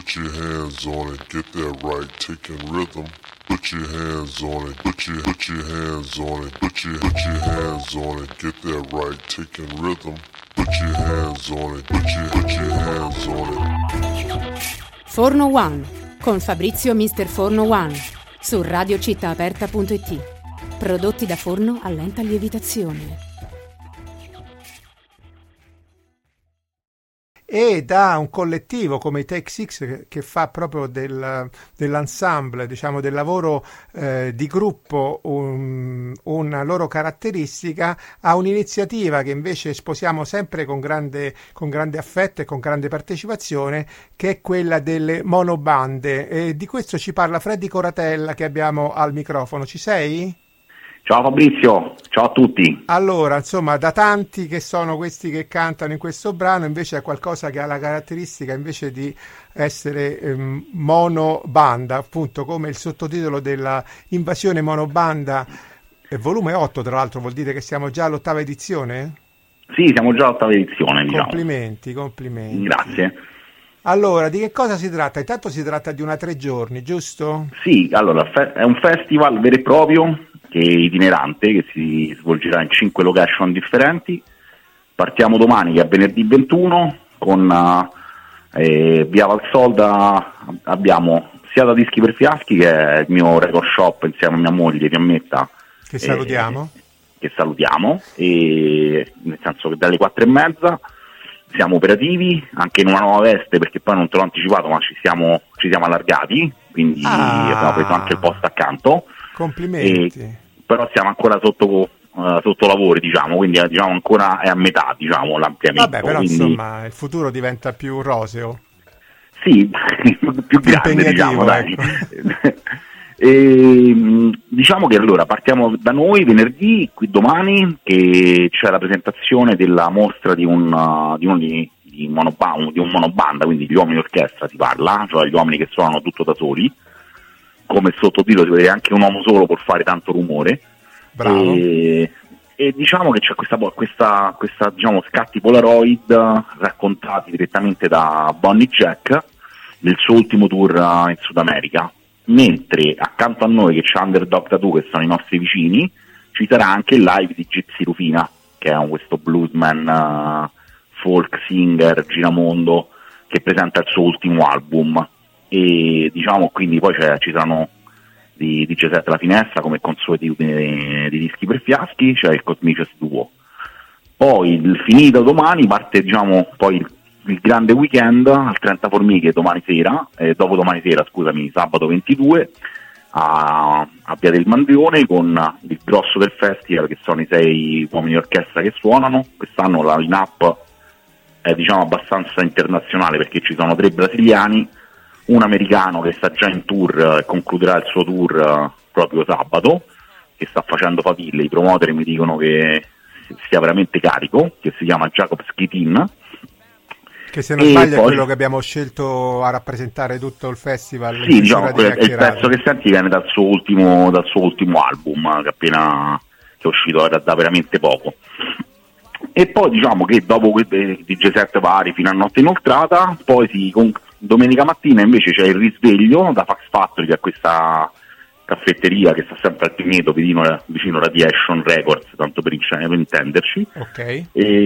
Put your hands on it, get that right, taking rhythm. Put your hands on it, put your hands on it, put your hands on it, get that right, taking rhythm. Put your hands on it, put your hands on it. Forno One con Fabrizio Mister Forno One su radiocittaaperta.it. Prodotti da forno a lenta lievitazione. E da un collettivo come i Take Six che fa proprio dell'ensemble, diciamo del lavoro di gruppo una loro caratteristica, a un'iniziativa che invece sposiamo sempre con grande affetto e con grande partecipazione, che è quella delle monobande, e di questo ci parla Freddy Coratella, che abbiamo al microfono. Ci sei? Ciao Fabrizio, ciao a tutti. Allora, insomma, da tanti che sono questi che cantano in questo brano, invece è qualcosa che ha la caratteristica invece di essere monobanda, appunto, come il sottotitolo della Invasione Monobanda, volume 8, tra l'altro, vuol dire che siamo già all'8ª edizione? Sì, siamo già all'8ª edizione, diciamo. Complimenti. Grazie. Allora, di che cosa si tratta? Intanto si tratta di una 3 giorni, giusto? Sì, allora, è un festival vero e proprio, che è itinerante, che si svolgerà in 5 location differenti. Partiamo domani, che è venerdì 21, con via Valsolda abbiamo sia da Dischi per Fiaschi, che è il mio record shop insieme a mia moglie Fiammetta, che salutiamo, e nel senso che dalle 4:30 siamo operativi, anche in una nuova veste, perché poi non te l'ho anticipato, ma ci siamo allargati, quindi abbiamo preso anche il posto accanto. Complimenti. Però siamo ancora sotto lavori, diciamo, quindi diciamo ancora è a metà, diciamo, l'ampliamento. Vabbè, però quindi insomma il futuro diventa più roseo. Sì, più grande, diciamo, dai. Diciamo che allora partiamo da noi venerdì, qui domani, che c'è la presentazione della mostra di un monobanda, quindi gli uomini orchestra si parla, cioè gli uomini che suonano tutto da soli. Come sottotitolo si vede, anche un uomo solo può fare tanto rumore. Bravo. E diciamo che c'è questa diciamo scatti Polaroid raccontati direttamente da Bonnie Jack nel suo ultimo tour in Sud America, mentre accanto a noi, che c'è Underdog Tattoo, che sono i nostri vicini, ci sarà anche il live di Gypsy Rufina, che è questo bluesman folk singer giramondo che presenta il suo ultimo album. E diciamo, quindi poi ci saranno di DJ7 alla finestra, come consuetudine di Dischi per Fiaschi, c'è il Cosmicious Duo. Poi finito domani parte, diciamo, poi il grande weekend al 30 Formiche dopodomani sera, scusami, sabato 22 a Via del Mandione, con il grosso del festival, che sono i 6 uomini orchestra che suonano. Quest'anno la line-up è, diciamo, abbastanza internazionale, perché ci sono 3 brasiliani, un americano che sta già in tour e concluderà il suo tour proprio sabato, che sta facendo faville. I promoter mi dicono che sia veramente carico, che si chiama Jacob Schitin, che se non sbaglio è quello che abbiamo scelto a rappresentare tutto il festival. Sì, diciamo, è il pezzo che senti viene dal suo ultimo album, che è uscito da veramente poco. E poi diciamo che dopo DJ7 vari fino a notte inoltrata, poi domenica mattina invece c'è il risveglio da Fax Factory, che è questa caffetteria che sta sempre al Pineto, vicino Radiation Records, tanto per intenderci. Ok.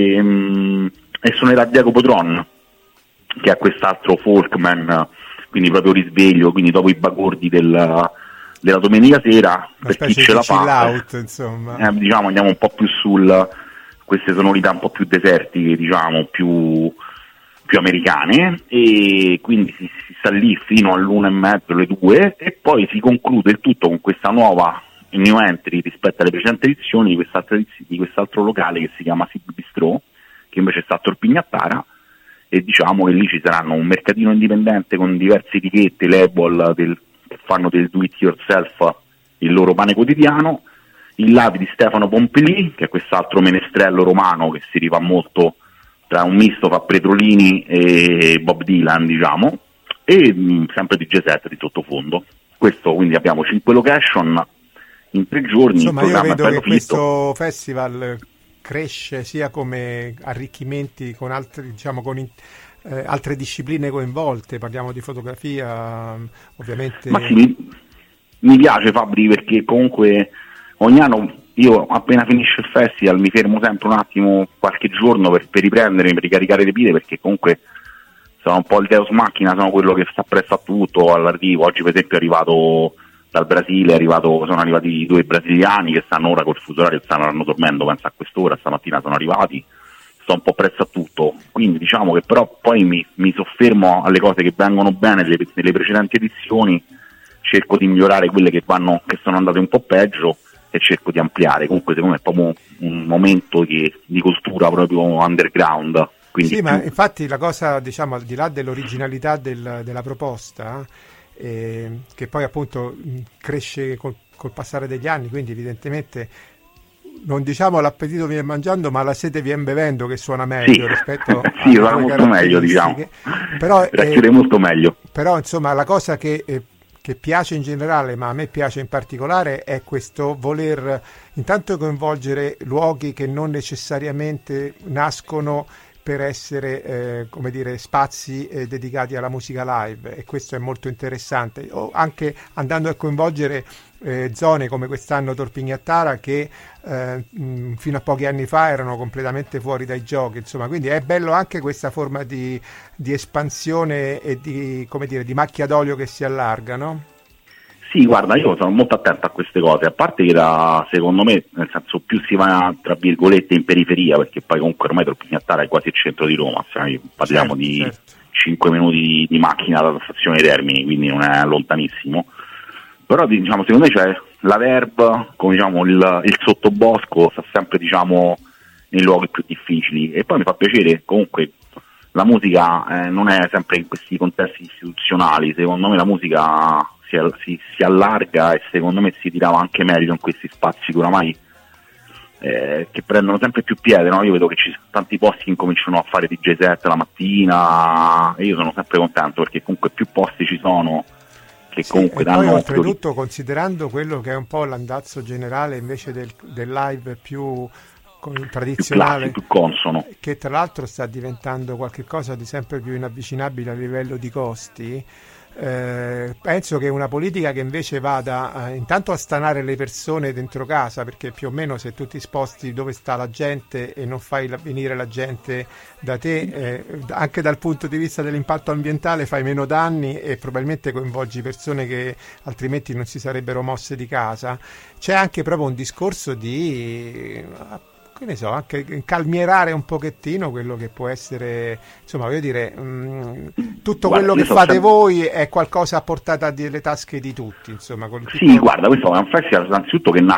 E suonerà Diego Potron, che è quest'altro folkman, quindi proprio risveglio, quindi dopo i bagordi della domenica sera, una per chi ce la fa, out, insomma. Diciamo andiamo un po' più queste sonorità un po' più desertiche, diciamo, più americane, e quindi si sta lì fino all'1:30, alle 2, e poi si conclude il tutto con questa nuova new entry rispetto alle precedenti edizioni di quest'altro locale che si chiama Sib Bistro, che invece sta a Torpignattara, e diciamo che lì ci saranno un mercatino indipendente con diverse etichette, label che fanno del do it yourself il loro pane quotidiano, il live di Stefano Pompili, che è quest'altro menestrello romano che si rifà molto tra un misto fra Petrolini e Bob Dylan, diciamo, e sempre DJ7 di sottofondo. Questo, quindi abbiamo 5 location in 3 giorni. Insomma, io vedo che questo festival cresce sia come arricchimenti con altri, diciamo, con altre discipline coinvolte, parliamo di fotografia, ovviamente. Ma sì, mi piace Fabri, perché comunque ogni anno io appena finisce il festival mi fermo sempre un attimo, qualche giorno per riprendermi, per ricaricare le pile, perché comunque sono un po' il deus machina, sono quello che sta presto a tutto all'arrivo. Oggi per esempio è arrivato dal Brasile, sono arrivati 2 brasiliani che stanno ora col fuso orario, stanno dormendo, penso a quest'ora, stamattina sono arrivati, sto un po' presto a tutto, quindi diciamo che però poi mi soffermo alle cose che vengono bene nelle precedenti edizioni, cerco di migliorare quelle che sono andate un po' peggio e cerco di ampliare. Comunque secondo me è proprio un momento di cultura proprio underground. Sì, ma infatti la cosa, diciamo, al di là dell'originalità della proposta, che poi appunto cresce col passare degli anni, quindi evidentemente non diciamo l'appetito viene mangiando, ma la sete viene bevendo, che suona meglio rispetto a sì, suona molto meglio, diciamo. Però molto meglio. Però insomma la cosa che piace in generale, ma a me piace in particolare, è questo voler intanto coinvolgere luoghi che non necessariamente nascono per essere come dire, spazi dedicati alla musica live, e questo è molto interessante, o anche andando a coinvolgere zone come quest'anno Torpignattara, che fino a pochi anni fa erano completamente fuori dai giochi, insomma, quindi è bello anche questa forma di espansione e di macchia d'olio che si allarga, no? Sì, guarda, io sono molto attento a queste cose, a parte che secondo me, nel senso, più si va tra virgolette in periferia, perché poi comunque ormai Torpignattara è quasi il centro di Roma, parliamo di 5 minuti di macchina dalla stazione Termini, quindi non è lontanissimo, però diciamo secondo me c'è la Verb, come diciamo il sottobosco sta sempre diciamo nei luoghi più difficili, e poi mi fa piacere comunque la musica non è sempre in questi contesti istituzionali, secondo me la musica si allarga e secondo me si tirava anche meglio in questi spazi che oramai che prendono sempre più piede, no? Io vedo che ci sono tanti posti che incominciano a fare DJ set la mattina e io sono sempre contento, perché comunque più posti ci sono che comunque danno. Poi oltretutto, considerando quello che è un po' l'andazzo generale invece del live più tradizionale, più consono, che tra l'altro sta diventando qualcosa di sempre più inavvicinabile a livello di costi, penso che una politica che invece vada intanto a stanare le persone dentro casa, perché più o meno se tu ti sposti dove sta la gente e non fai venire la gente da te, anche dal punto di vista dell'impatto ambientale fai meno danni e probabilmente coinvolgi persone che altrimenti non si sarebbero mosse di casa. C'è anche proprio un discorso di che ne so, anche calmierare un pochettino quello che può essere, insomma, voglio dire, tutto quello che fate voi è qualcosa a portata delle tasche di tutti, insomma. Sì, guarda, questo è un festival innanzitutto che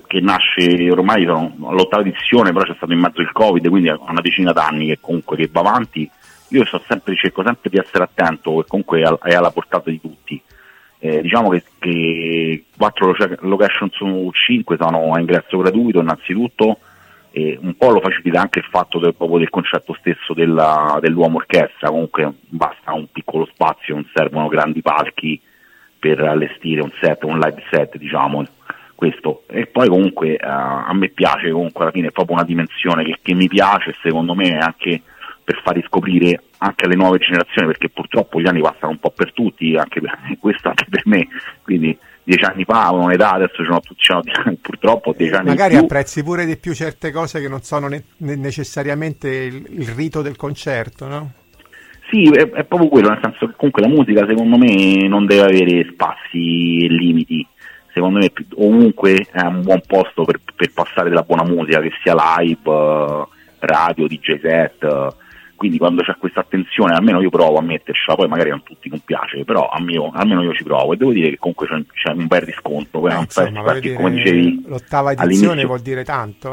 nasce ormai all'8ª edizione, però c'è stato in mezzo il Covid, quindi è una decina d'anni che comunque che va avanti. Io cerco sempre di essere attento, che comunque è alla portata di tutti. Diciamo che 4 location su 5 sono a ingresso gratuito innanzitutto, e un po' lo facilita anche il fatto proprio del concetto stesso dell'uomo orchestra. Comunque basta un piccolo spazio, non servono grandi palchi per allestire un live set, diciamo questo. E poi comunque a me piace, comunque alla fine è proprio una dimensione che mi piace, secondo me anche per far riscoprire anche alle nuove generazioni, perché purtroppo gli anni passano un po' per tutti, questo anche per me, quindi 10 anni fa avevano un'età, adesso purtroppo 10 anni magari più. Apprezzi pure di più certe cose che non sono necessariamente il rito del concerto, no? Sì, è proprio quello, nel senso che comunque la musica secondo me non deve avere spazi e limiti, secondo me ovunque è un buon posto per passare della buona musica, che sia live, radio, DJ set. Quindi quando c'è questa attenzione, almeno io provo a mettercela, poi magari a tutti non piace, però almeno io ci provo, e devo dire che comunque c'è un bel riscontro. Insomma, come dicevi, l'8ª edizione vuol dire tanto,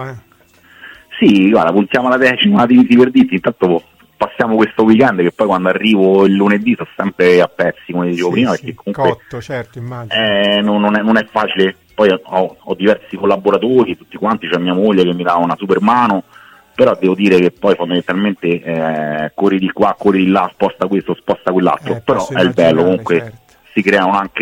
Sì, guarda, puntiamo alla 10ª di Verditi, intanto passiamo questo weekend, che poi quando arrivo il lunedì sono sempre a pezzi, come dicevo prima, perché comunque cotto, certo, immagino. Non è facile. Poi ho diversi collaboratori, tutti quanti, c'è mia moglie che mi dà una super mano, però devo dire che poi fondamentalmente corri di qua, corri di là, sposta questo, sposta quell'altro, però è il bello, comunque certo. Si creano anche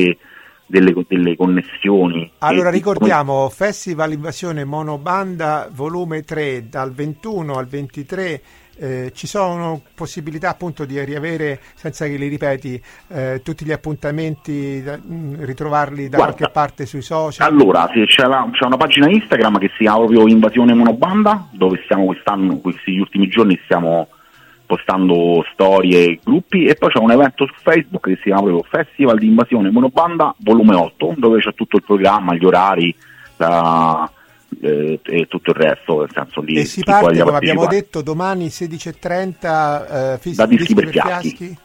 delle connessioni. Allora ricordiamo Festival Invasione Monobanda volume 3 dal 21 al 23 ci sono possibilità appunto di riavere, senza che li ripeti, tutti gli appuntamenti, ritrovarli da qualche parte sui social? Allora, c'è una pagina Instagram che si chiama proprio Invasione Monobanda, dove stiamo questi ultimi giorni stiamo postando storie e gruppi, e poi c'è un evento su Facebook che si chiama proprio Festival di Invasione Monobanda volume 8, dove c'è tutto il programma, gli orari e tutto il resto, nel senso di e si parte, come abbiamo detto, domani 16:30 da Dischi per Fiaschi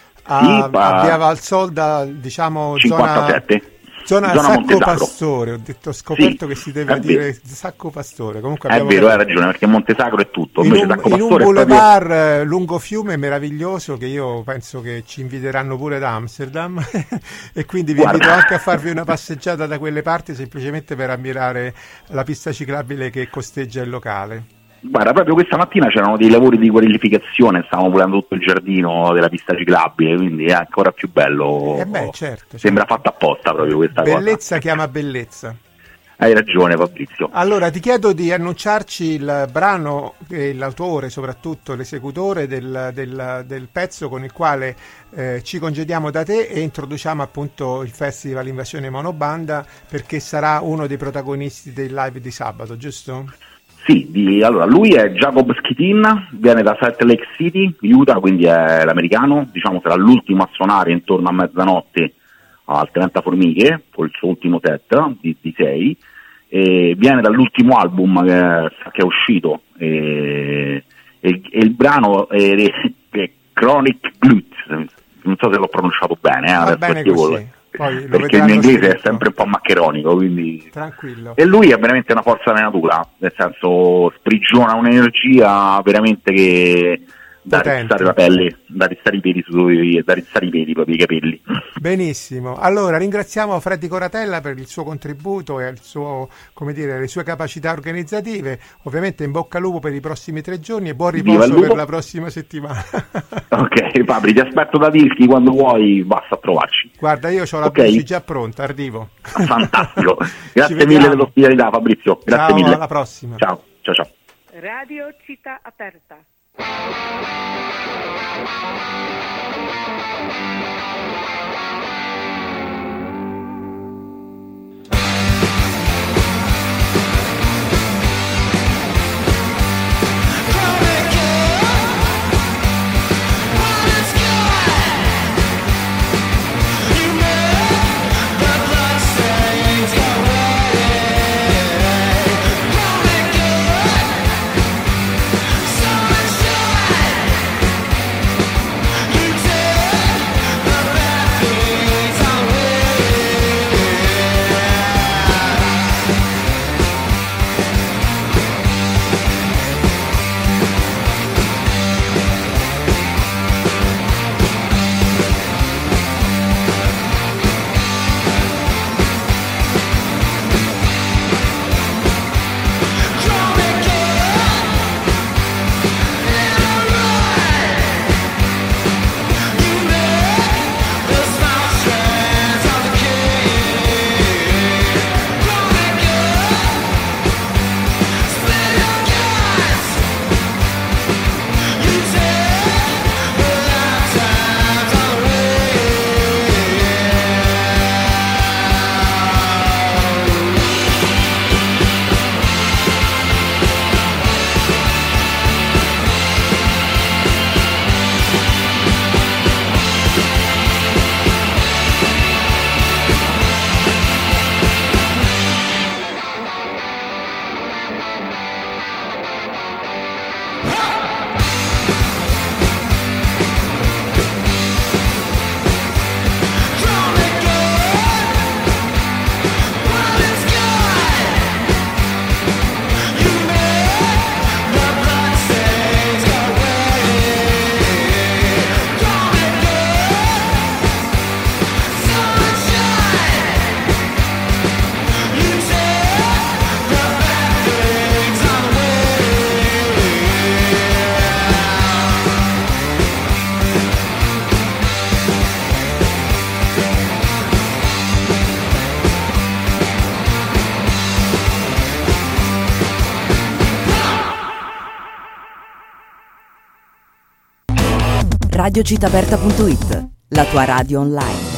a Via Valsolda, diciamo 57. Zona Sacco Pastore, ho scoperto che si deve dire Sacco Pastore. Comunque è vero, hai ragione, perché Montesacro è tutto. In un boulevard lungo fiume meraviglioso, che io penso che ci inviteranno pure da Amsterdam e quindi vi invito anche a farvi una passeggiata da quelle parti, semplicemente per ammirare la pista ciclabile che costeggia il locale. Guarda, proprio questa mattina c'erano dei lavori di qualificazione, stavamo pulendo tutto il giardino della pista ciclabile, quindi è ancora più bello. Certo. Sembra fatta apposta proprio questa bellezza chiama bellezza. Hai ragione, Fabrizio. Allora ti chiedo di annunciarci il brano e l'autore, soprattutto l'esecutore del pezzo con il quale ci congediamo da te e introduciamo appunto il Festival Invasione Monobanda, perché sarà uno dei protagonisti del live di sabato, giusto? Sì, allora lui è Jacob Skitin, viene da Salt Lake City, Utah, quindi è l'americano, diciamo sarà l'ultimo a suonare intorno a mezzanotte al 30 Formiche, col suo ultimo set di 6, e viene dall'ultimo album che è uscito, e il brano è Chronic Glutes, non so se l'ho pronunciato bene, va bene così. Poi perché il mio inglese è sempre un po' maccheronico, quindi tranquillo. E lui è veramente una forza della natura, nel senso sprigiona un'energia veramente che da rizzare la pelle, da rizzare i piedi proprio i capelli. Benissimo, allora ringraziamo Freddy Coratella per il suo contributo e il suo, come dire, le sue capacità organizzative. Ovviamente in bocca al lupo per i prossimi 3 giorni e buon riposo per la prossima settimana. Ok, Fabri, ti aspetto da Dischi, quando vuoi basta trovarci. Guarda, io ho la bici già pronta, arrivo. Fantastico, grazie mille dell'ospitalità, Fabrizio, grazie mille. Alla prossima. Ciao. Radio Città Aperta. So radiocitaperta.it, la tua radio online.